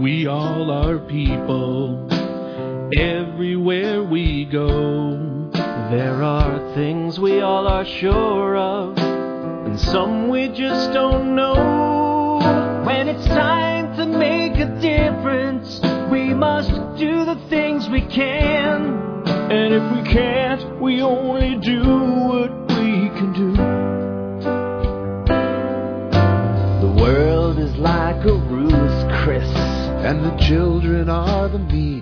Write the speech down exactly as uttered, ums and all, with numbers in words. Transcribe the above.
We all are people everywhere we go. There are things we all are sure of, and some we just don't know. When it's time to make a difference, we must do the things we can. And if we can't, we only do what we can do. The world is like a Ruth's Chris, and the children are the me.